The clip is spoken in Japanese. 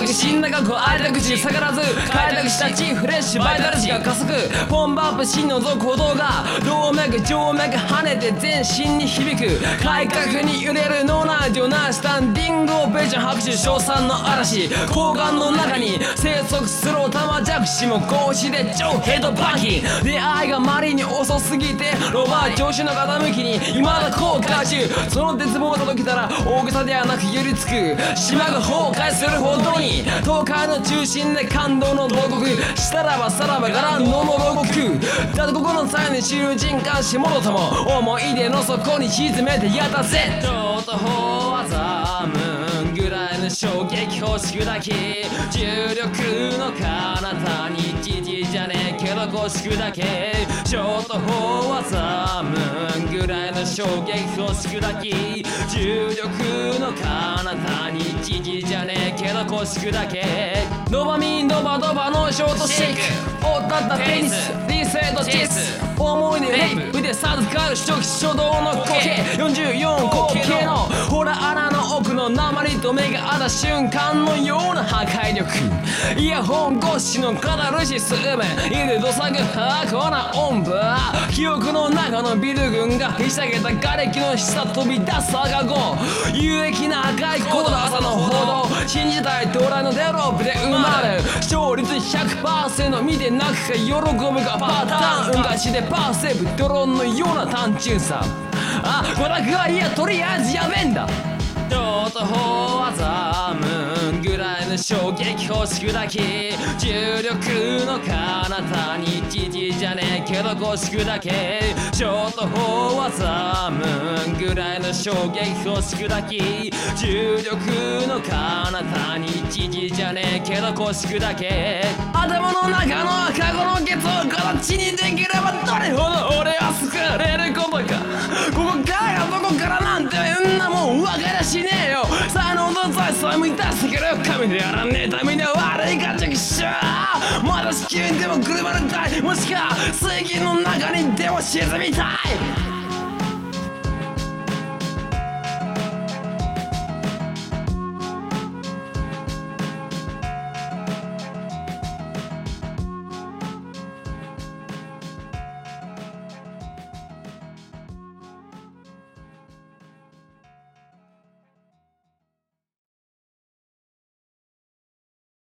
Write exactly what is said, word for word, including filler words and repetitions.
く死んだ過去開いた口下がらず開拓した地フレッシュバイタル値が加速ポンプアップ真の続行動が動脈静脈跳ねて全身に響く改革に揺れるノーナイトなスタンディングオベーション拍手称賛の嵐交換の中に生息するオタマジャクシも格子で超ヘッドバンキン出会いがマリに遅すぎてロバー調子の傾きに未だ後悔中その絶望が届けたら大げさではなく寄りつく島が崩壊するほどに東海の中心で感動の牢獄したらばさらばがらんのの牢獄だってここの際に囚人かしもろとも思い出の底に沈めてやったぜとうとうはざむぐらいの衝撃欲しくだけ重力の彼方に一時じゃねえけど欲しくだけショートフォーはざむぐらいの衝撃欲しくだけ重力の彼方に一時じゃねえけど欲しくだけドバミンドバドバのショートシェイクおったったテニスリセットチェス思い出レイプ腕授かる初期初動の光景よんじゅうよん口径のほら穴の奥の鉛と目が合った瞬間のような破壊力イヤホン越しのカタルシス埋め家でどさく箱な音符記憶の中のビル群がひしゃげた瓦礫の下飛び出す赤子有益な赤いコード朝の報道信じたい到来のテロップで生まれる勝率 ひゃくパーセント 見てなくか喜ぶがパターン運がしでパーセーブドローンのような単純さあ娯楽はいやとりあえずやめんだとうとうはざむぐらいの衝撃欲しくだけ重力の彼方に一時じゃねえけど欲しくだけショートフォーはざむぐらいの衝撃欲しくだけ重力の彼方に一時じゃねえけど欲しくだけ頭の中の赤子のケツを形にできればどれほど俺は救われることかここからがどこからなんてんなもん分かりゃしねえよ才能と財産満たしてくれよ神でやらねえためには悪いかチェックしようまだ地球にでも車るたいもしくは水銀の中にでも沈みたい